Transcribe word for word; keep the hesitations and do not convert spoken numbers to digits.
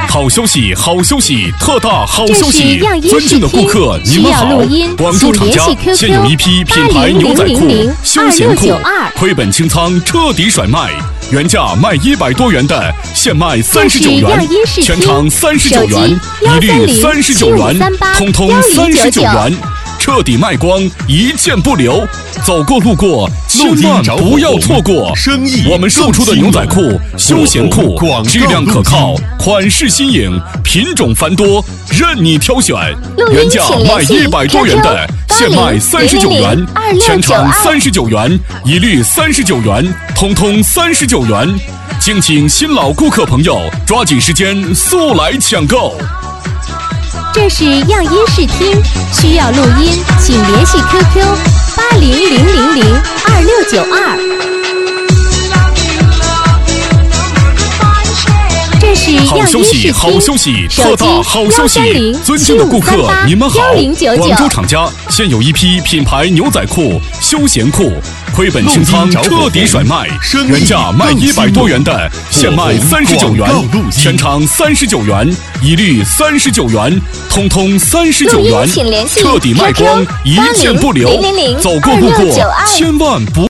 好消息，好消息，特大好消息！尊敬的顾客，你们好！广州厂家现有一批品牌牛仔裤、休闲裤，亏本清仓，彻底甩卖。原价卖一百多元的，现卖三十九元，全场三十九元，一律三十九元，通通三十九元。彻底卖光，一件不留。走过路过，千万不要错过。生意，我们售出的牛仔裤、休闲裤，质量可靠，款式新颖，品种繁多，任你挑选。原价卖一百多元的，现卖三十九元，全场三十九元，一律三十九元，通通三十九元。敬请新老顾客朋友抓紧时间速来抢购。 这是样音视听，需要录音，请联系 Q Q 八零零零零二六九二。这是样音视听， 好消息，特大好消息！尊敬的顾客，你们好！广州厂家现有一批品牌牛仔裤、休闲裤，亏本清仓，彻底甩卖。原价卖一百多元的，现卖三十九元，全场三十九元，一律三十九元，通通三十九元，彻底卖光，一件不留。走过路过，千万不。